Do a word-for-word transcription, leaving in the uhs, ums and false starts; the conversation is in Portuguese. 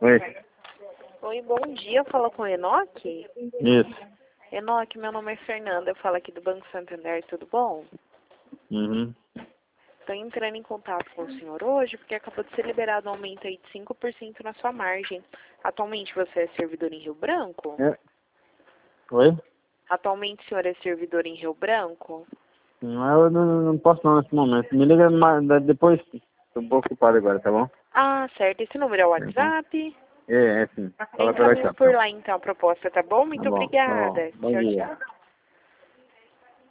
Oi. Oi, bom dia. Fala com o Enoque? Isso. Enoque, meu nome é Fernanda. Eu falo aqui do Banco Santander. Tudo bom? Uhum. Estou entrando em contato com o senhor hoje porque acabou de ser liberado um aumento aí de cinco por cento na sua margem. Atualmente você é servidor em Rio Branco? É. Oi? Atualmente o senhor é servidor em Rio Branco? Não, eu não, não posso não nesse momento. Me liga mais, depois. Estou um pouco ocupado agora, tá bom? Ah, certo. Esse número é o Tá bom. WhatsApp? É, é sim. Eu Fala pelo encaminho WhatsApp, por então. lá então a proposta, tá bom? Tá Muito bom, tá bom. obrigada. Bom Tchau, dia. tchau.